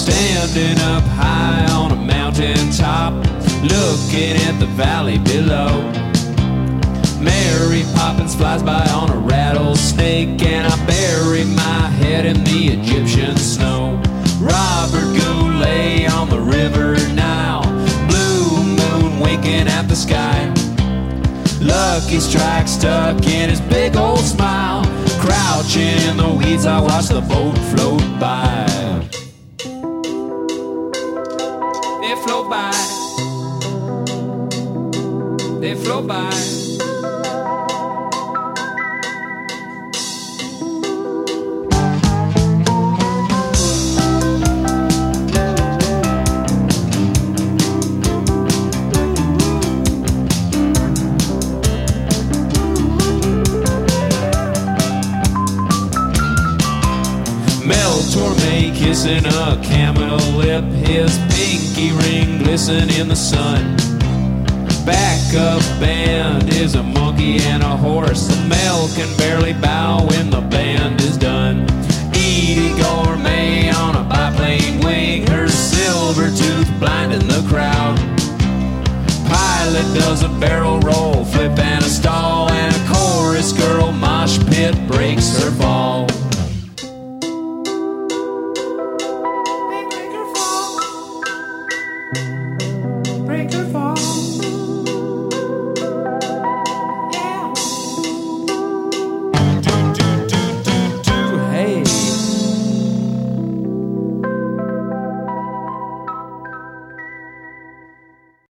standing up high on a mountain top, looking at the valley below. Mary Poppins flies by on a rattlesnake, and I bury my head in the Egyptian snow. Robert Goulet on the river Nile, blue moon winking at the sky. Lucky Strike stuck in his big old smile, crouching in the weeds I watch the boat float by. They float by. They float by. Mel Torme kissing a camel lip, his pinky ring glisten in the sun. Backup band is a monkey and a horse. The male can barely bow when the band is done. Edie Gourmet on a biplane wing, her silver tooth blinding the crowd. Pilot does a barrel roll, flip and a stall, and a chorus girl mosh pit breaks her fall. Break her fall.